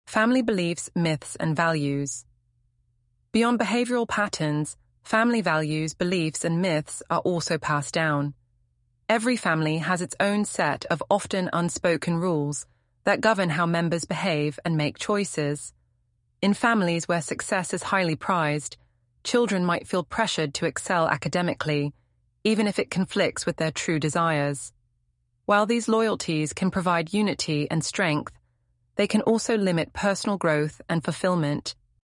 Family beliefs, myths, and values. Beyond behavioral patterns, family values, beliefs, and myths are also passed down. Every family has its own set of often unspoken rules that govern how members behave and make choices. In families where success is highly prized, children might feel pressured to excel academically, even if it conflicts with their true desires. While these loyalties can provide unity and strength, they can also limit personal growth and fulfillment,